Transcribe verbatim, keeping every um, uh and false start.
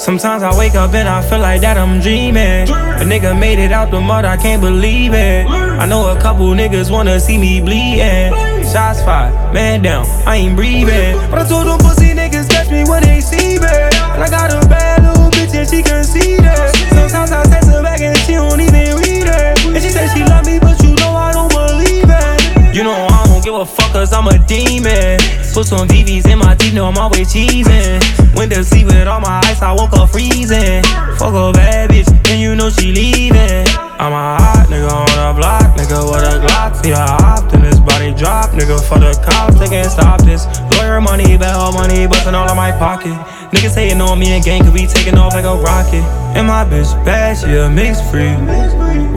Sometimes I wake up and I feel like that I'm dreaming. A nigga made it out the mud, I can't believe it. I know a couple niggas wanna see me bleeding. Shots fired, man down, I ain't breathing. But I told them pussy niggas catch me when they see me. And I got a bad little bitch and she can see that. Sometimes I text her back and she don't even read it. And she said she love me, but you know I don't believe it. You know I don't give a fuck cause I'm a demon. Put some V Vs in my teeth, know I'm always cheesing. Went to sleep with all my ice, I woke up freezing. Fuck a bad bitch, and you know she leaving. I'm a hot nigga on the block, nigga with a Glock. See I hopped and this body drop, nigga for the cops, they can't stop this. Lawyer money, bail money, bustin' all in my pocket. Niggas hating on me and gang, cause we taking off like a rocket. And my bitch bad, she a mixed freak.